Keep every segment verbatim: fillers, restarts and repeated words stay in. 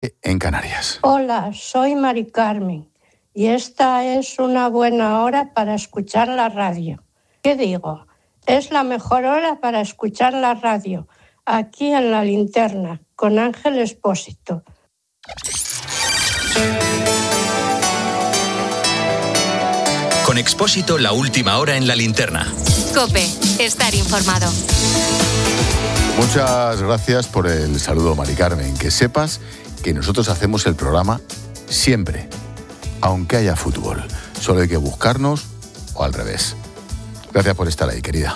en Canarias. Hola, soy Mari Carmen y esta es una buena hora para escuchar la radio. ¿Qué digo? Es la mejor hora para escuchar la radio, aquí en La Linterna, con Ángel Expósito. Con Expósito, la última hora en La Linterna. COPE, estar informado. Muchas gracias por el saludo, Mari Carmen. Que sepas que nosotros hacemos el programa siempre, aunque haya fútbol. Solo hay que buscarnos o al revés. Gracias por estar ahí, querida.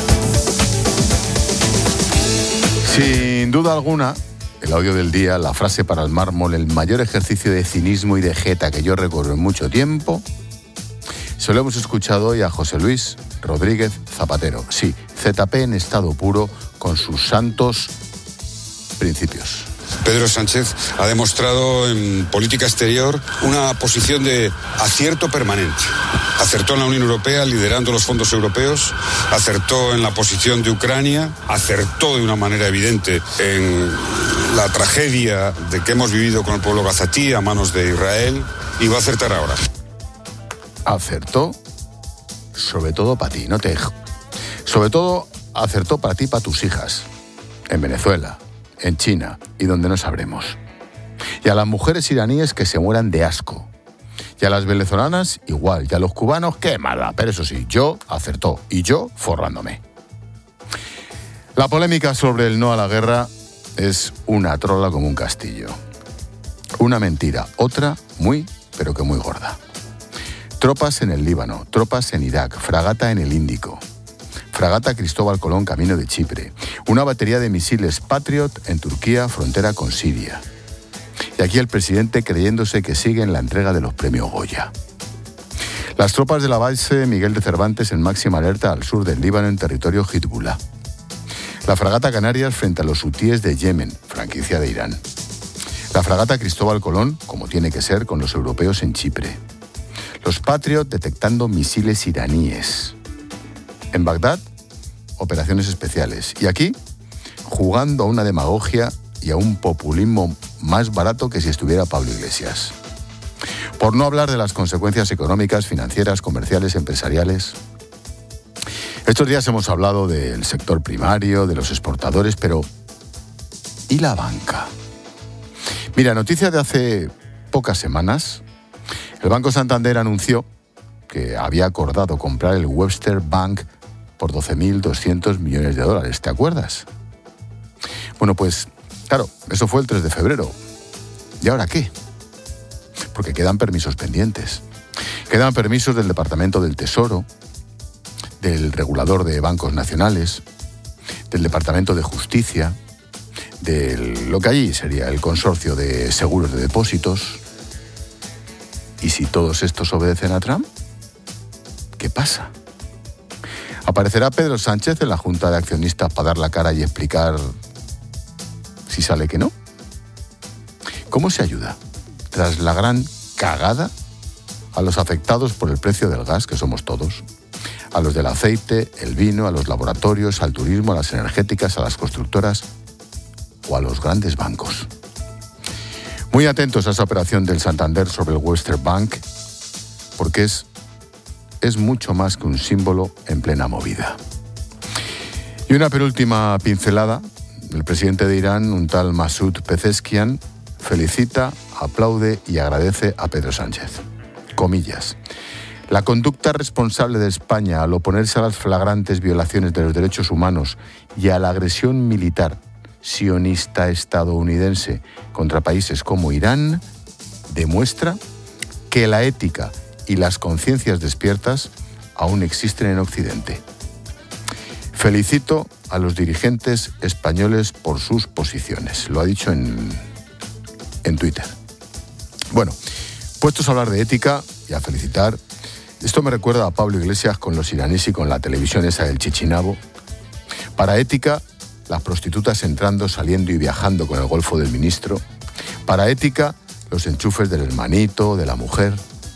Sin duda alguna, el audio del día, la frase para el mármol, el mayor ejercicio de cinismo y de jeta que yo recuerdo en mucho tiempo, se lo hemos escuchado hoy a José Luis Rodríguez Zapatero. Sí, Z P en estado puro con sus santos principios. Pedro Sánchez ha demostrado en política exterior una posición de acierto permanente. Acertó en la Unión Europea liderando los fondos europeos, acertó en la posición de Ucrania, acertó de una manera evidente en la tragedia de que hemos vivido con el pueblo gazatí a manos de Israel y va a acertar ahora. Acertó, sobre todo para ti, no te dejo. Sobre todo acertó para ti y para tus hijas, en Venezuela, en China y donde no sabremos. Y a las mujeres iraníes que se mueran de asco. Y a las venezolanas igual. Y a los cubanos, qué mala. Pero eso sí, yo acertó. Y yo forrándome. La polémica sobre el no a la guerra es una trola como un castillo. Una mentira. Otra muy, pero que muy gorda. Tropas en el Líbano. Tropas en Irak. Fragata en el Índico. Fragata Cristóbal Colón camino de Chipre. Una batería de misiles Patriot en Turquía, frontera con Siria. Y aquí el presidente creyéndose que sigue en la entrega de los premios Goya. Las tropas de la base Miguel de Cervantes en máxima alerta al sur del Líbano en territorio Hezbollah. La fragata Canarias frente a los hutíes de Yemen, franquicia de Irán. La fragata Cristóbal Colón, como tiene que ser, con los europeos en Chipre. Los Patriot detectando misiles iraníes. En Bagdad, operaciones especiales. Y aquí, jugando a una demagogia y a un populismo más barato que si estuviera Pablo Iglesias. Por no hablar de las consecuencias económicas, financieras, comerciales, empresariales. Estos días hemos hablado del sector primario, de los exportadores, pero ¿y la banca? Mira, noticia de hace pocas semanas, el Banco Santander anunció que había acordado comprar el Webster Bank por doce mil doscientos millones de dólares, ¿te acuerdas? Bueno, pues, claro, eso fue el tres de febrero. ¿Y ahora qué? Porque quedan permisos pendientes. Quedan permisos del Departamento del Tesoro, del Regulador de Bancos Nacionales, del Departamento de Justicia, de lo que allí sería el Consorcio de Seguros de Depósitos. ¿Y si todos estos obedecen a Trump? ¿Qué pasa? ¿Aparecerá Pedro Sánchez en la Junta de Accionistas para dar la cara y explicar si sale que no? ¿Cómo se ayuda, tras la gran cagada, a los afectados por el precio del gas, que somos todos, a los del aceite, el vino, a los laboratorios, al turismo, a las energéticas, a las constructoras o a los grandes bancos? Muy atentos a esa operación del Santander sobre el Webster Bank, porque es es mucho más que un símbolo en plena movida. Y una penúltima pincelada. El presidente de Irán, un tal Masoud Pezeshkian, felicita, aplaude y agradece a Pedro Sánchez. Comillas. La conducta responsable de España al oponerse a las flagrantes violaciones de los derechos humanos y a la agresión militar sionista estadounidense contra países como Irán demuestra que la ética y las conciencias despiertas aún existen en Occidente. Felicito a los dirigentes españoles por sus posiciones. Lo ha dicho en, en Twitter. Bueno, puestos a hablar de ética y a felicitar, esto me recuerda a Pablo Iglesias con los iraníes y con la televisión esa del Chichinabo. Para ética, las prostitutas entrando, saliendo y viajando con el golfo del ministro. Para ética, los enchufes del hermanito, de la mujer.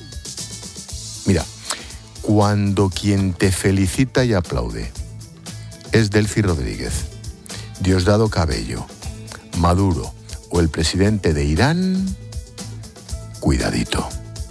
Mira, cuando quien te felicita y aplaude es Delcy Rodríguez, Diosdado Cabello, Maduro o el presidente de Irán, cuidadito.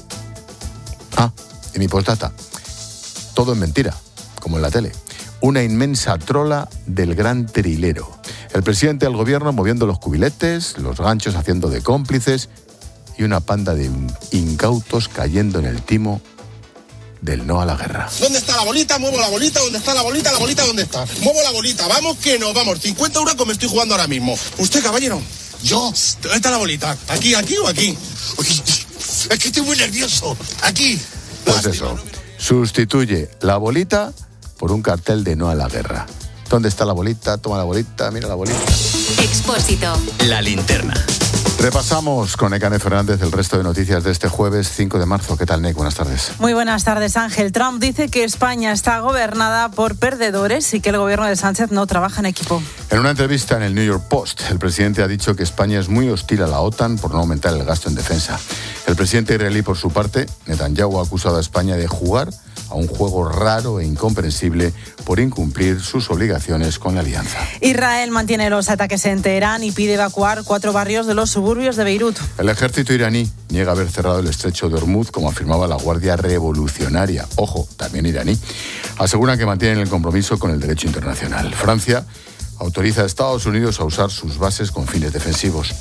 Ah, y mi postdata. Todo es mentira, como en la tele. Una inmensa trola del gran trilero. El presidente del gobierno moviendo los cubiletes, los ganchos haciendo de cómplices y una panda de incautos cayendo en el timo del no a la guerra. ¿Dónde está la bolita? Muevo la bolita. ¿Dónde está la bolita? La bolita, ¿dónde está? Muevo la bolita. Vamos que nos vamos. cincuenta euros me estoy jugando ahora mismo. ¿Usted, caballero? Yo. ¿Dónde está la bolita? ¿Aquí, aquí o aquí? Uy, es que estoy muy nervioso. Aquí. Pues eso. Sustituye la bolita por un cartel de no a la guerra. ¿Dónde está la bolita? Toma la bolita, mira la bolita. Expósito. La linterna. Repasamos con Nekane Fernández el resto de noticias de este jueves cinco de marzo. ¿Qué tal, Nek? Buenas tardes. Muy buenas tardes, Ángel. Trump dice que España está gobernada por perdedores y que el gobierno de Sánchez no trabaja en equipo. En una entrevista en el New York Post, el presidente ha dicho que España es muy hostil a la OTAN por no aumentar el gasto en defensa. El presidente israelí, por su parte, Netanyahu, ha acusado a España de jugar a un juego raro e incomprensible por incumplir sus obligaciones con la alianza. Israel mantiene los ataques en Teherán y pide evacuar cuatro barrios de los suburbios de Beirut. El ejército iraní niega haber cerrado el estrecho de Hormuz, como afirmaba la Guardia Revolucionaria. Ojo, también iraní. Aseguran que mantienen el compromiso con el derecho internacional. Francia autoriza a Estados Unidos a usar sus bases con fines defensivos.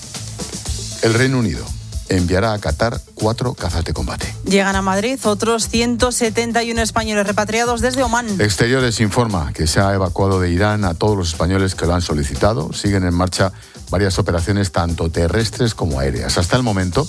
El Reino Unido enviará a Qatar cuatro cazas de combate. Llegan a Madrid otros ciento setenta y uno españoles repatriados desde Omán. Exteriores informa que se ha evacuado de Irán a todos los españoles que lo han solicitado. Siguen en marcha varias operaciones tanto terrestres como aéreas. Hasta el momento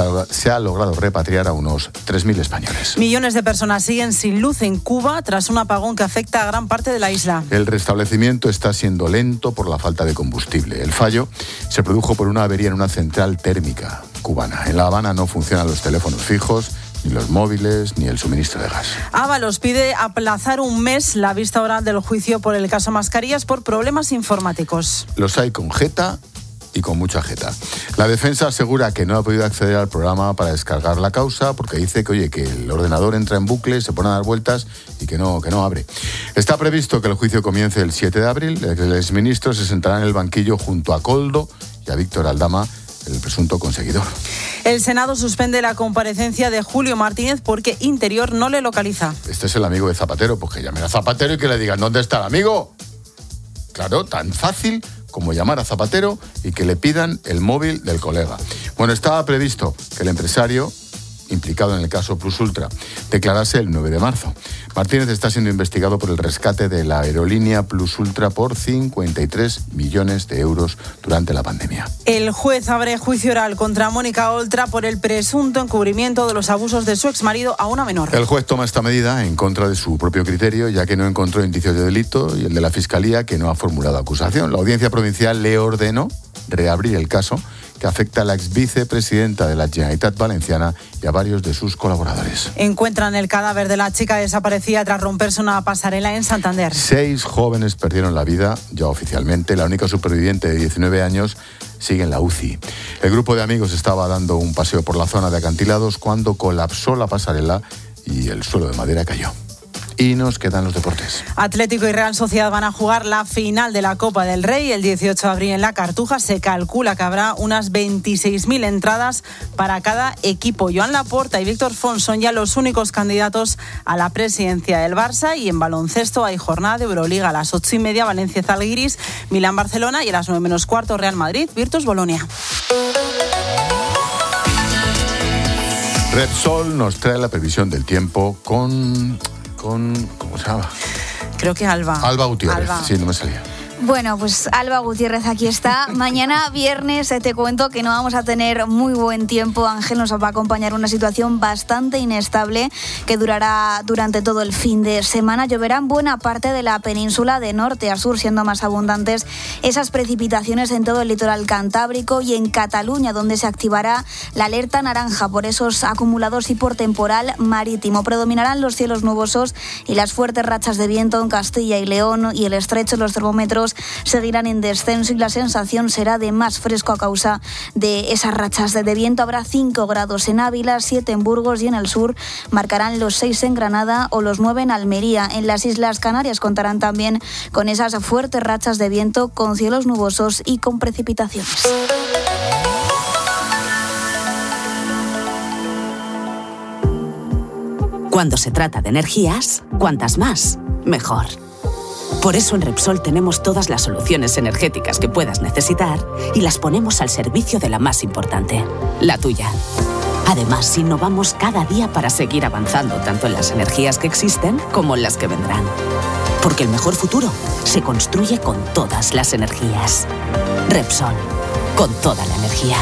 se ha logrado repatriar a unos tres mil españoles. Millones de personas siguen sin luz en Cuba tras un apagón que afecta a gran parte de la isla. El restablecimiento está siendo lento por la falta de combustible. El fallo se produjo por una avería en una central térmica cubana. En La Habana no funcionan los teléfonos fijos, ni los móviles, ni el suministro de gas. Ábalos pide aplazar un mes la vista oral del juicio por el caso Mascarillas por problemas informáticos. Los hay con jeta y con mucha jeta. La defensa asegura que no ha podido acceder al programa para descargar la causa porque dice que, oye, que el ordenador entra en bucle, se pone a dar vueltas y que no, que no abre. Está previsto que el juicio comience el siete de abril. El exministro se sentará en el banquillo junto a Koldo y a Víctor Aldama, el presunto conseguidor. El Senado suspende la comparecencia de Julio Martínez porque Interior no le localiza. Este es el amigo de Zapatero, pues que llamen a Zapatero y que le digan ¿dónde está el amigo? Claro, tan fácil como llamar a Zapatero y que le pidan el móvil del colega. Bueno, estaba previsto que el empresario implicado en el caso Plus Ultra declarase el nueve de marzo. Martínez está siendo investigado por el rescate de la aerolínea Plus Ultra por cincuenta y tres millones de euros durante la pandemia. El juez abre juicio oral contra Mónica Oltra por el presunto encubrimiento de los abusos de su exmarido a una menor. El juez toma esta medida en contra de su propio criterio, ya que no encontró indicios de delito, y el de la Fiscalía, que no ha formulado acusación. La Audiencia Provincial le ordenó reabrir el caso, que afecta a la ex vicepresidenta de la Generalitat Valenciana y a varios de sus colaboradores. Encuentran el cadáver de la chica desaparecida tras romperse una pasarela en Santander. Seis jóvenes perdieron la vida, ya oficialmente. La única superviviente de diecinueve años sigue en la U C I. El grupo de amigos estaba dando un paseo por la zona de acantilados cuando colapsó la pasarela y el suelo de madera cayó. Y nos quedan los deportes. Atlético y Real Sociedad van a jugar la final de la Copa del Rey el dieciocho de abril en La Cartuja. Se calcula que habrá unas veintiséis mil entradas para cada equipo. Joan Laporta y Víctor Font son ya los únicos candidatos a la presidencia del Barça. Y en baloncesto hay jornada de Euroliga a las ocho y media, Valencia Zalgiris, Milán Barcelona, y a las nueve menos cuarto Real Madrid, Virtus Bolonia. Repsol nos trae la previsión del tiempo con... con ¿cómo se llama? Creo que Alba. Alba Gutiérrez, Alba. Sí, no me salía. Bueno, pues Alba Gutiérrez aquí está. Mañana viernes te cuento que no vamos a tener muy buen tiempo. Ángel, nos va a acompañar una situación bastante inestable que durará durante todo el fin de semana. Lloverá en buena parte de la península de norte a sur, siendo más abundantes esas precipitaciones en todo el litoral cantábrico y en Cataluña, donde se activará la alerta naranja por esos acumulados y por temporal marítimo. Predominarán los cielos nubosos y las fuertes rachas de viento en Castilla y León y el estrecho. Los termómetros seguirán en descenso y la sensación será de más fresco a causa de esas rachas de viento. Habrá cinco grados en Ávila, siete en Burgos y en el sur marcarán los seis en Granada o los nueve en Almería. En las Islas Canarias contarán también con esas fuertes rachas de viento con cielos nubosos y con precipitaciones. Cuando se trata de energías, cuantas más, mejor. Por eso en Repsol tenemos todas las soluciones energéticas que puedas necesitar y las ponemos al servicio de la más importante, la tuya. Además, innovamos cada día para seguir avanzando tanto en las energías que existen como en las que vendrán. Porque el mejor futuro se construye con todas las energías. Repsol, con toda la energía.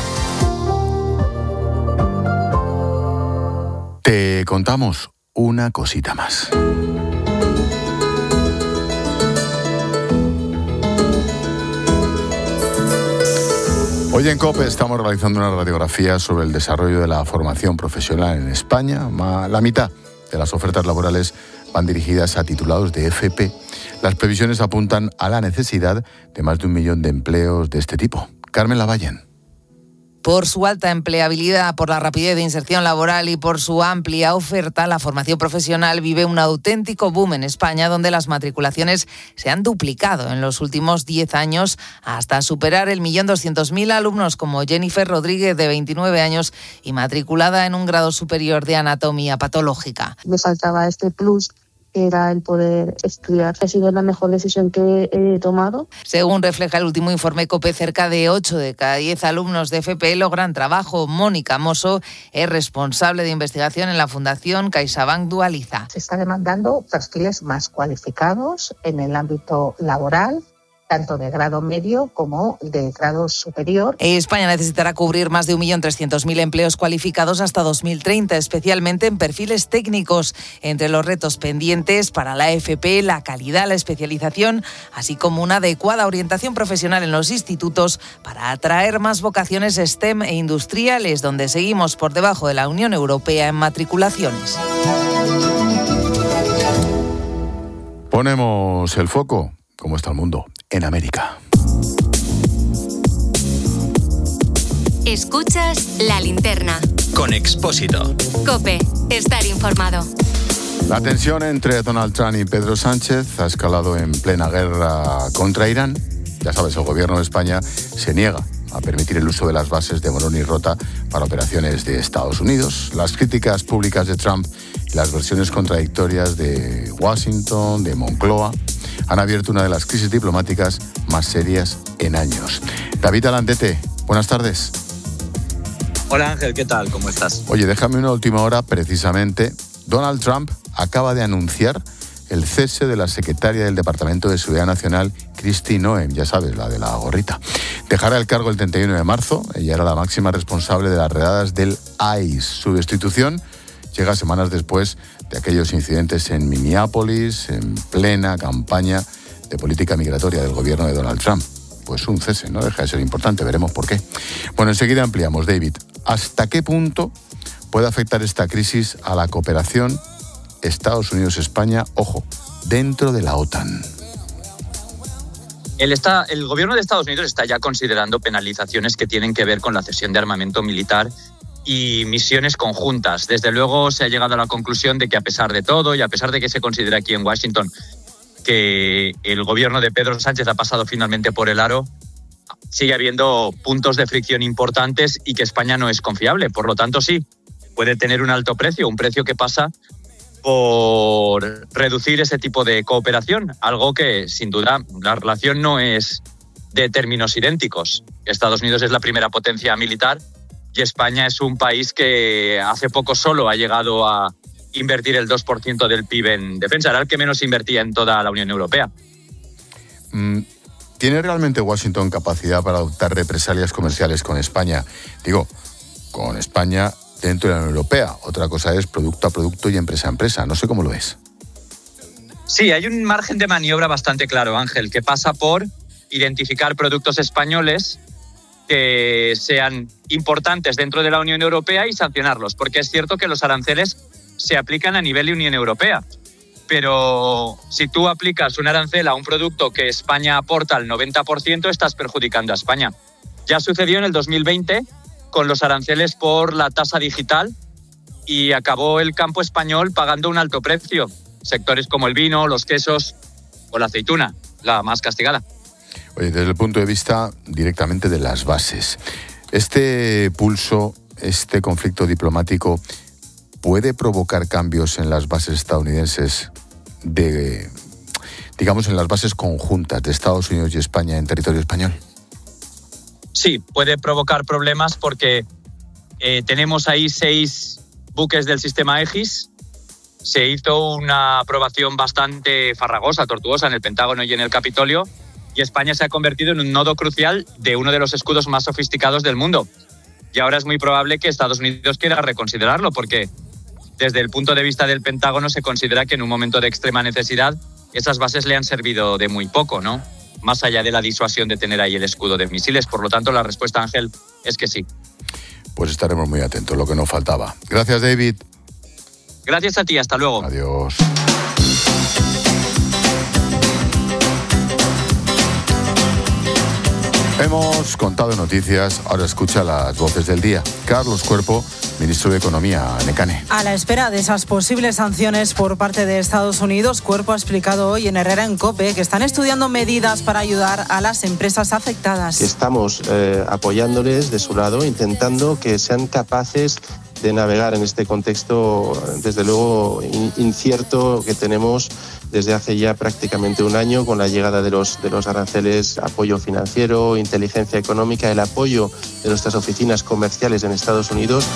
Te contamos una cosita más. Hoy en COPE estamos realizando una radiografía sobre el desarrollo de la formación profesional en España. La mitad de las ofertas laborales van dirigidas a titulados de F P. Las previsiones apuntan a la necesidad de más de un millón de empleos de este tipo. Carmen Lavallen. Por su alta empleabilidad, por la rapidez de inserción laboral y por su amplia oferta, la formación profesional vive un auténtico boom en España, donde las matriculaciones se han duplicado en los últimos diez años hasta superar el millón doscientos mil alumnos, como Jennifer Rodríguez, de veintinueve años y matriculada en un grado superior de anatomía patológica. Me faltaba este plus, que era el poder estudiar. Ha sido la mejor decisión que he tomado. Según refleja el último informe COPE, cerca de ocho de cada diez alumnos de F P logran trabajo. Mónica Mosso es responsable de investigación en la Fundación CaixaBank Dualiza. Se está demandando perfiles más cualificados en el ámbito laboral, tanto de grado medio como de grado superior. España necesitará cubrir más de un millón trescientos mil empleos cualificados hasta dos mil treinta, especialmente en perfiles técnicos. Entre los retos pendientes para la F P, la calidad, la especialización, así como una adecuada orientación profesional en los institutos para atraer más vocaciones STEM e industriales, donde seguimos por debajo de la Unión Europea en matriculaciones. Ponemos el foco, ¿cómo está el mundo?, en América. Escuchas La Linterna. Con Expósito. COPE. Estar informado. La tensión entre Donald Trump y Pedro Sánchez ha escalado en plena guerra contra Irán. Ya sabes, el gobierno de España se niega a permitir el uso de las bases de Morón y Rota para operaciones de Estados Unidos. Las críticas públicas de Trump y las versiones contradictorias de Washington, de Moncloa, han abierto una de las crisis diplomáticas más serias en años. David Alandete, buenas tardes. Hola Ángel, ¿qué tal? ¿Cómo estás? Oye, déjame una última hora precisamente. Donald Trump acaba de anunciar el cese de la secretaria del Departamento de Seguridad Nacional, Kristi Noem, ya sabes, la de la gorrita. Dejará el cargo el treinta y uno de marzo. Ella era la máxima responsable de las redadas del I C E. Su destitución llega semanas después de aquellos incidentes en Minneapolis, en plena campaña de política migratoria del gobierno de Donald Trump. Pues un cese, no deja de ser importante, veremos por qué. Bueno, enseguida ampliamos. David, ¿hasta qué punto puede afectar esta crisis a la cooperación Estados Unidos-España, ojo, dentro de la OTAN? El, está, el gobierno de Estados Unidos está ya considerando penalizaciones que tienen que ver con la cesión de armamento militar y misiones conjuntas. Desde luego se ha llegado a la conclusión de que, a pesar de todo y a pesar de que se considera aquí en Washington que el gobierno de Pedro Sánchez ha pasado finalmente por el aro, sigue habiendo puntos de fricción importantes y que España no es confiable. Por lo tanto, sí, puede tener un alto precio, un precio que pasa por reducir ese tipo de cooperación, algo que, sin duda, la relación no es de términos idénticos. Estados Unidos es la primera potencia militar y España es un país que hace poco solo ha llegado a invertir el dos por ciento del P I B en defensa. Era el que menos invertía en toda la Unión Europea. ¿Tiene realmente Washington capacidad para adoptar represalias comerciales con España? Digo, con España dentro de la Unión Europea. Otra cosa es producto a producto y empresa a empresa. No sé cómo lo ves. Sí, hay un margen de maniobra bastante claro, Ángel, que pasa por identificar productos españoles que sean importantes dentro de la Unión Europea y sancionarlos, porque es cierto que los aranceles se aplican a nivel de Unión Europea, pero si tú aplicas un arancel a un producto que España aporta al noventa por ciento, estás perjudicando a España. Ya sucedió en el dos mil veinte con los aranceles por la tasa digital y acabó el campo español pagando un alto precio. Sectores como el vino, los quesos o la aceituna, la más castigada. Oye, desde el punto de vista directamente de las bases, este pulso, este conflicto diplomático, puede provocar cambios en las bases estadounidenses de, digamos, en las bases conjuntas de Estados Unidos y España en territorio español? Sí, puede provocar problemas porque eh, tenemos ahí seis buques del sistema Aegis. Se hizo una aprobación bastante farragosa, tortuosa en el Pentágono y en el Capitolio, y España se ha convertido en un nodo crucial de uno de los escudos más sofisticados del mundo. Y ahora es muy probable que Estados Unidos quiera reconsiderarlo, porque desde el punto de vista del Pentágono se considera que en un momento de extrema necesidad esas bases le han servido de muy poco, ¿no? Más allá de la disuasión de tener ahí el escudo de misiles. Por lo tanto, la respuesta, Ángel, es que sí. Pues estaremos muy atentos, lo que nos faltaba. Gracias, David. Gracias a ti, hasta luego. Adiós. Hemos contado noticias, ahora escucha las voces del día. Carlos Cuerpo, ministro de Economía, Necane. A la espera de esas posibles sanciones por parte de Estados Unidos, Cuerpo ha explicado hoy en Herrera en COPE que están estudiando medidas para ayudar a las empresas afectadas. Estamos eh, apoyándoles de su lado, intentando que sean capaces de navegar en este contexto, desde luego, incierto que tenemos desde hace ya prácticamente un año, con la llegada de los, de los aranceles, apoyo financiero, inteligencia económica, el apoyo de nuestras oficinas comerciales en Estados Unidos.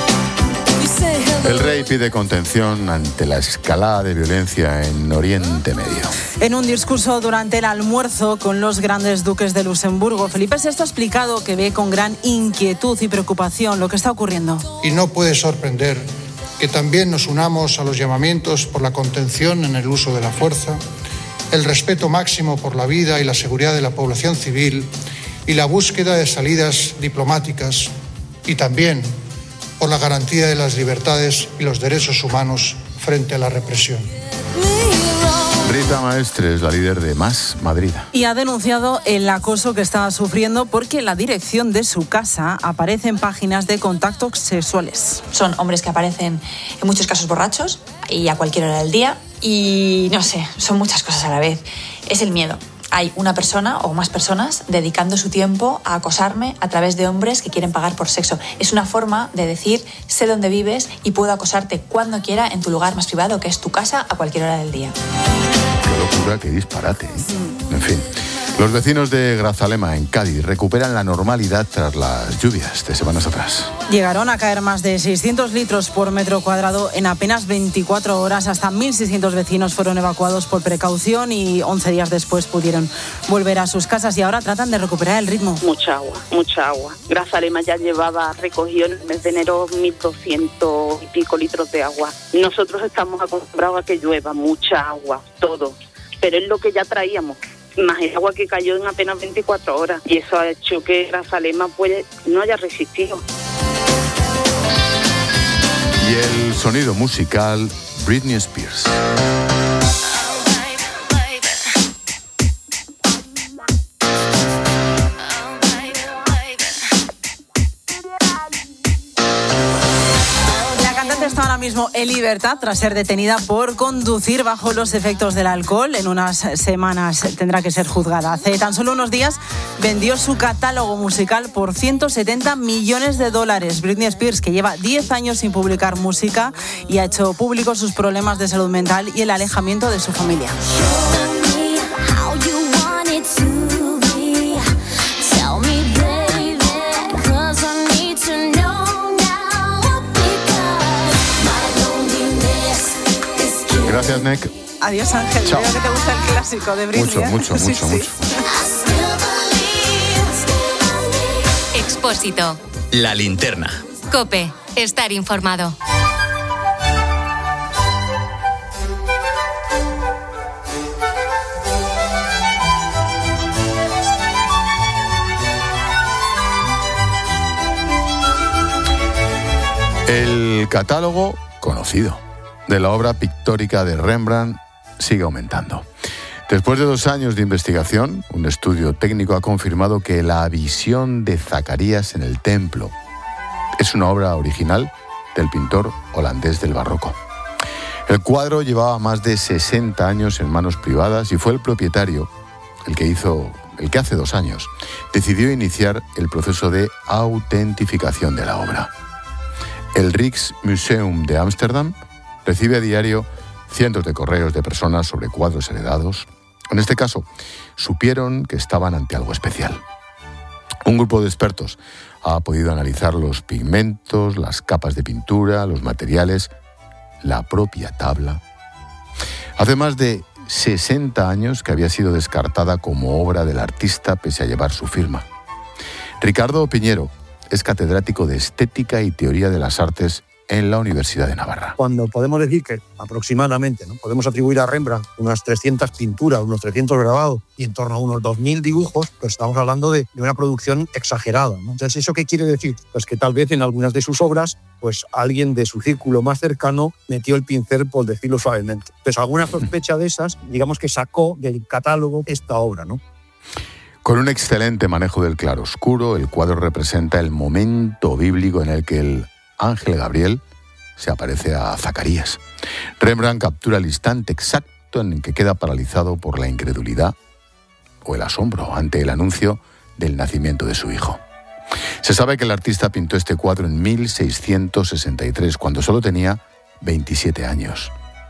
El rey pide contención ante la escalada de violencia en Oriente Medio. En un discurso durante el almuerzo con los grandes duques de Luxemburgo, Felipe sexto ha explicado que ve con gran inquietud y preocupación lo que está ocurriendo. Y no puede sorprender que también nos unamos a los llamamientos por la contención en el uso de la fuerza, el respeto máximo por la vida y la seguridad de la población civil y la búsqueda de salidas diplomáticas, y también por la garantía de las libertades y los derechos humanos frente a la represión. Rita Maestre es la líder de Más Madrid. Y ha denunciado el acoso que estaba sufriendo porque la dirección de su casa aparece en páginas de contactos sexuales. Son hombres que aparecen en muchos casos borrachos y a cualquier hora del día. Y no sé, son muchas cosas a la vez. Es el miedo. Hay una persona o más personas dedicando su tiempo a acosarme a través de hombres que quieren pagar por sexo. Es una forma de decir, sé dónde vives y puedo acosarte cuando quiera en tu lugar más privado, que es tu casa, a cualquier hora del día. Qué locura, qué disparate. En fin, los vecinos de Grazalema, en Cádiz, recuperan la normalidad tras las lluvias de semanas atrás. Llegaron a caer más de seiscientos litros por metro cuadrado en apenas veinticuatro horas. Hasta mil seiscientos vecinos fueron evacuados por precaución y once días después pudieron volver a sus casas y ahora tratan de recuperar el ritmo. Mucha agua, mucha agua. Grazalema ya llevaba recogido en el mes de enero mil doscientos y pico litros de agua. Nosotros estamos acostumbrados a que llueva, mucha agua, todo. Pero es lo que ya traíamos, más el agua que cayó en apenas veinticuatro horas. Y eso ha hecho que Grazalema pues, no haya resistido. Y el sonido musical, Britney Spears. Está ahora mismo en libertad tras ser detenida por conducir bajo los efectos del alcohol. En unas semanas tendrá que ser juzgada. Hace tan solo unos días vendió su catálogo musical por ciento setenta millones de dólares. Britney Spears, que lleva diez años sin publicar música y ha hecho público sus problemas de salud mental y el alejamiento de su familia. Gracias, Nick. Adiós, Ángel. Chao. Veo que te gusta el clásico de Britney. Mucho, ¿eh? mucho, Sí, mucho, sí. mucho. Expósito. La linterna. COPE. Estar informado. El catálogo conocido de la obra pictórica de Rembrandt sigue aumentando. Después de dos años de investigación, un estudio técnico ha confirmado que la visión de Zacarías en el templo es una obra original del pintor holandés del barroco. El cuadro llevaba más de sesenta años en manos privadas y fue el propietario, el que hizo, el que hace dos años, decidió iniciar el proceso de autentificación de la obra. El Rijksmuseum de Ámsterdam recibe a diario cientos de correos de personas sobre cuadros heredados. En este caso, supieron que estaban ante algo especial. Un grupo de expertos ha podido analizar los pigmentos, las capas de pintura, los materiales, la propia tabla. Hace más de sesenta años que había sido descartada como obra del artista pese a llevar su firma. Ricardo Piñero es catedrático de Estética y Teoría de las Artes en la Universidad de Navarra. Cuando podemos decir que aproximadamente, ¿no?, podemos atribuir a Rembrandt unas trescientas pinturas, unos trescientos grabados y en torno a unos dos mil dibujos, pues estamos hablando de, de una producción exagerada, ¿no? Entonces, ¿eso qué quiere decir? Pues que tal vez en algunas de sus obras, pues alguien de su círculo más cercano metió el pincel, por decirlo suavemente. Pues alguna sospecha de esas, digamos que sacó del catálogo esta obra, ¿no? Con un excelente manejo del claroscuro, el cuadro representa el momento bíblico en el que el ángel Gabriel se aparece a Zacarías. Rembrandt captura el instante exacto en el que queda paralizado por la incredulidad o el asombro ante el anuncio del nacimiento de su hijo. Se sabe que el artista pintó este cuadro en mil seiscientos sesenta y tres, cuando solo tenía veintisiete años.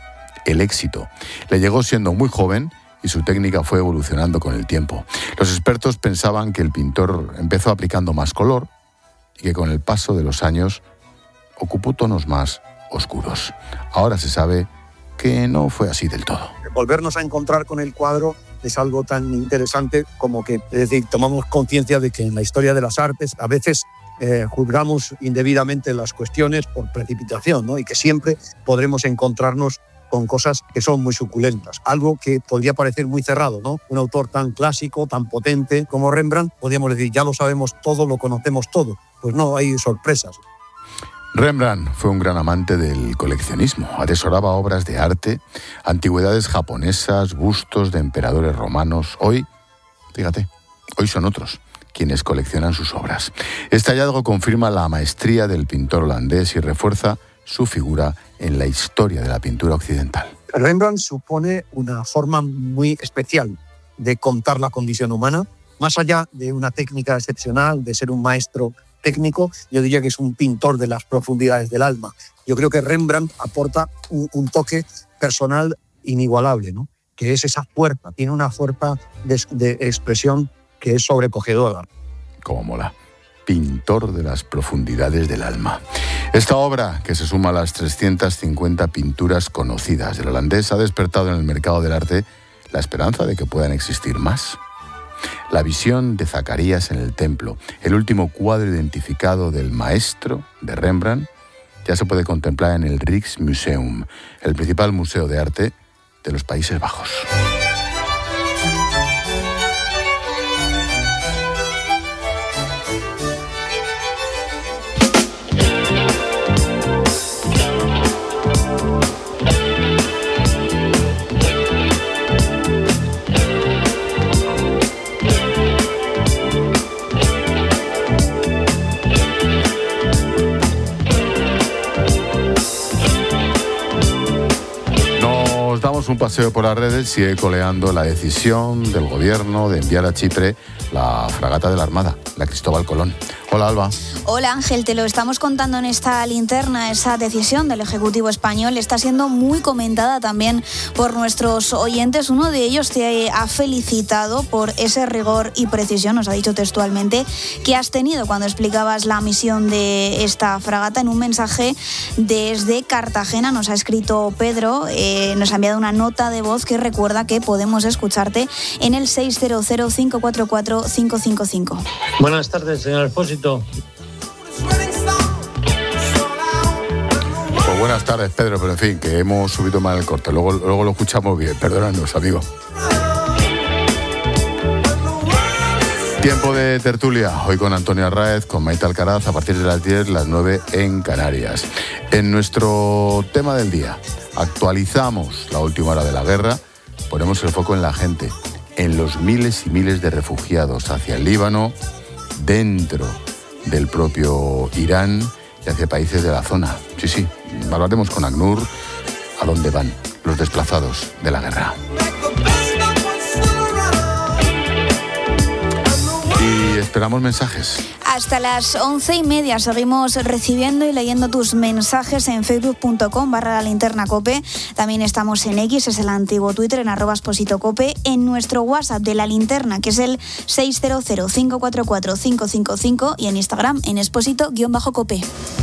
El éxito le llegó siendo muy joven y su técnica fue evolucionando con el tiempo. Los expertos pensaban que el pintor empezó aplicando más color y que con el paso de los años ocupó tonos más oscuros. Ahora se sabe que no fue así del todo. Volvernos a encontrar con el cuadro es algo tan interesante como que, es decir, tomamos conciencia de que en la historia de las artes a veces eh, juzgamos indebidamente las cuestiones por precipitación, ¿no? Y que siempre podremos encontrarnos con cosas que son muy suculentas. Algo que podría parecer muy cerrado, ¿no? Un autor tan clásico, tan potente como Rembrandt, podríamos decir, ya lo sabemos todo, lo conocemos todo. Pues no, hay sorpresas. Rembrandt fue un gran amante del coleccionismo. Atesoraba obras de arte, antigüedades japonesas, bustos de emperadores romanos. Hoy, fíjate, hoy son otros quienes coleccionan sus obras. Este hallazgo confirma la maestría del pintor holandés y refuerza su figura en la historia de la pintura occidental. Rembrandt supone una forma muy especial de contar la condición humana. Más allá de una técnica excepcional, de ser un maestro técnico, yo diría que es un pintor de las profundidades del alma. Yo creo que Rembrandt aporta un, un toque personal inigualable, ¿no? Que es esa fuerza, tiene una fuerza de, de expresión que es sobrecogedora. Cómo mola. Pintor de las profundidades del alma. Esta obra, que se suma a las trescientas cincuenta pinturas conocidas del holandés, ha despertado en el mercado del arte la esperanza de que puedan existir más. La visión de Zacarías en el templo, el último cuadro identificado del maestro de Rembrandt, ya se puede contemplar en el Rijksmuseum, el principal museo de arte de los Países Bajos. Damos un paseo por las redes, sigue coleando la decisión del gobierno de enviar a Chipre la fragata de la Armada, la Cristóbal Colón. Hola, Alba. Hola, Ángel, te lo estamos contando en esta linterna. Esa decisión del Ejecutivo español está siendo muy comentada también por nuestros oyentes. Uno de ellos te ha felicitado por ese rigor y precisión, nos ha dicho textualmente, que has tenido cuando explicabas la misión de esta fragata. En un mensaje desde Cartagena nos ha escrito Pedro, eh, nos ha enviado una nota de voz que recuerda que podemos escucharte en el seis cero cero, cinco cuatro cuatro, cinco cinco cinco. Buenas tardes, señor Expósito. Pues buenas tardes, Pedro, pero en fin, que hemos subido mal el corte. Luego, luego lo escuchamos bien. Perdónanos, amigo. Tiempo de tertulia, hoy con Antonio Arráez, con Maite Alcaraz, a partir de las diez, las nueve en Canarias. En nuestro tema del día, actualizamos la última hora de la guerra, ponemos el foco en la gente, en los miles y miles de refugiados hacia el Líbano, dentro del propio Irán y hacia países de la zona. Sí, sí, hablaremos con ACNUR a dónde van los desplazados de la guerra. Y esperamos mensajes. Hasta las once y media seguimos recibiendo y leyendo tus mensajes en facebook.com barra la linterna cope. También estamos en X, es el antiguo Twitter, en arroba Expósito Cope, en nuestro WhatsApp de la linterna, que es el seis cero cero, cinco cuatro cuatro, cinco cinco cinco, y en Instagram en Expósito-Cope.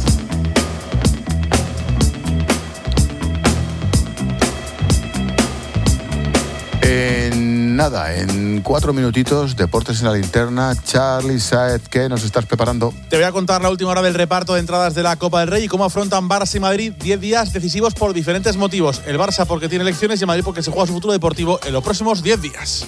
En nada, en cuatro minutitos, deportes en la linterna. Charly Saez, ¿qué nos estás preparando? Te voy a contar la última hora del reparto de entradas de la Copa del Rey y cómo afrontan Barça y Madrid diez días decisivos por diferentes motivos. El Barça porque tiene elecciones y el Madrid porque se juega su futuro deportivo en los próximos diez días.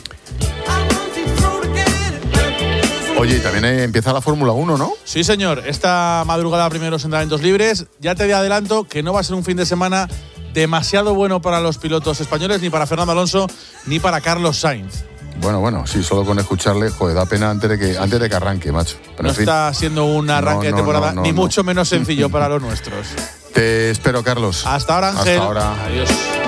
Oye, y también empieza la Fórmula uno, ¿no? Sí, señor. Esta madrugada primeros entrenamientos libres. Ya te adelanto que no va a ser un fin de semana demasiado bueno para los pilotos españoles, ni para Fernando Alonso, ni para Carlos Sainz. Bueno, bueno, sí, solo con escucharle, joder, da pena antes de que, antes de que arranque, macho. Pero no en fin, está siendo un arranque no, no, de temporada, no, no, ni no. mucho menos sencillo para los nuestros. Te espero, Carlos. Hasta ahora, Ángel. Hasta ahora. Adiós.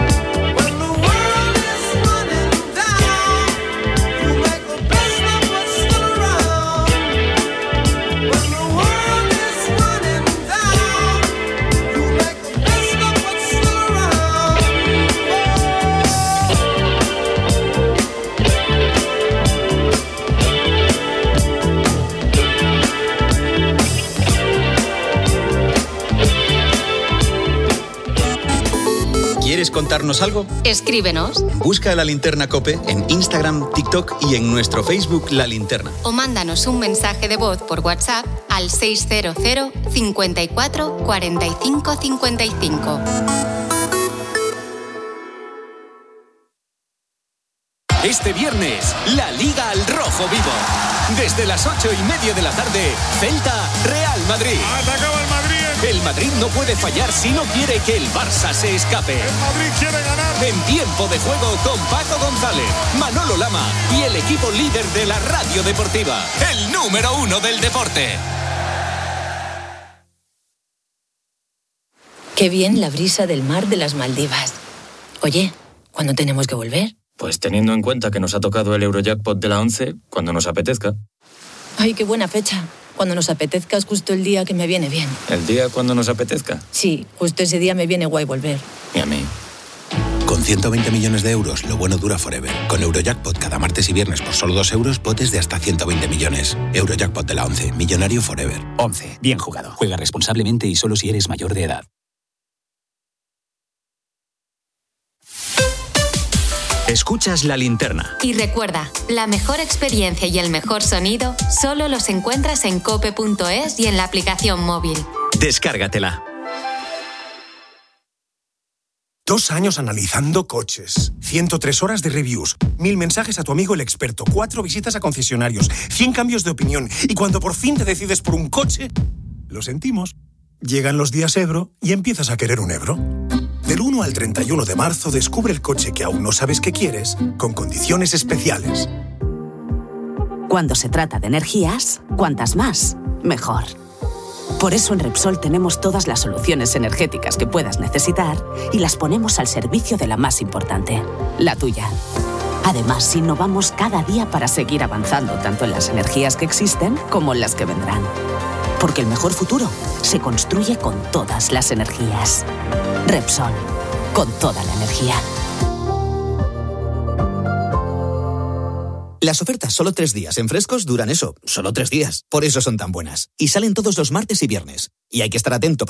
¿Quieres contarnos algo? Escríbenos. Busca La Linterna COPE en Instagram, TikTok y en nuestro Facebook La Linterna. O mándanos un mensaje de voz por WhatsApp al seis cero cero, cincuenta y cuatro, cuarenta y cinco, cincuenta y cinco. Este viernes, la Liga al Rojo Vivo. Desde las ocho y media de la tarde, Celta, Real Madrid. Atacaba el Madrid. El Madrid no puede fallar si no quiere que el Barça se escape. El Madrid quiere ganar. En tiempo de juego con Paco González, Manolo Lama y el equipo líder de la radio deportiva. El número uno del deporte. Qué bien la brisa del mar de las Maldivas. Oye, ¿cuándo tenemos que volver? Pues teniendo en cuenta que nos ha tocado el Eurojackpot de la once, cuando nos apetezca. Ay, qué buena fecha. Cuando nos apetezca es justo el día que me viene bien. ¿El día cuando nos apetezca? Sí, justo ese día me viene guay volver. Y a mí. Con ciento veinte millones de euros, lo bueno dura forever. Con Eurojackpot cada martes y viernes por solo dos euros, potes de hasta ciento veinte millones. Eurojackpot de la once, millonario forever. once. Bien jugado. Juega responsablemente y solo si eres mayor de edad. Escuchas La Linterna. Y recuerda, la mejor experiencia y el mejor sonido solo los encuentras en cope punto es y en la aplicación móvil. Descárgatela. Dos años analizando coches, ciento tres horas de reviews, mil mensajes a tu amigo el experto, cuatro visitas a concesionarios, cien cambios de opinión, y cuando por fin te decides por un coche, lo sentimos. Llegan los días Ebro y empiezas a querer un Ebro. Del uno al treinta y uno de marzo descubre el coche que aún no sabes que quieres, con condiciones especiales. Cuando se trata de energías, cuantas más, mejor. Por eso en Repsol tenemos todas las soluciones energéticas que puedas necesitar y las ponemos al servicio de la más importante, la tuya. Además, innovamos cada día para seguir avanzando tanto en las energías que existen como en las que vendrán. Porque el mejor futuro se construye con todas las energías. Repsol, con toda la energía. Las ofertas solo tres días en Frescos duran eso, solo tres días. Por eso son tan buenas. Y salen todos los martes y viernes. Y hay que estar atento para